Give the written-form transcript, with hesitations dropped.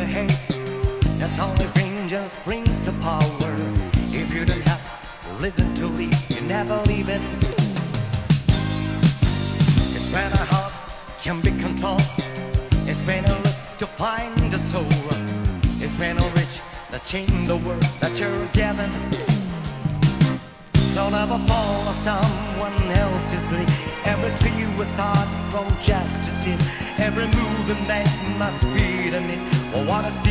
hate. That only vengeance brings the power. If you don't have to listen to lead, you never leave it. It's when a heart can be controlled. It's when a look to find the soul. It's when a rich that change the world that you're given. So never follow someone else's lead. Every tree will start from just a seed. Every move in that must feed a need. Or what is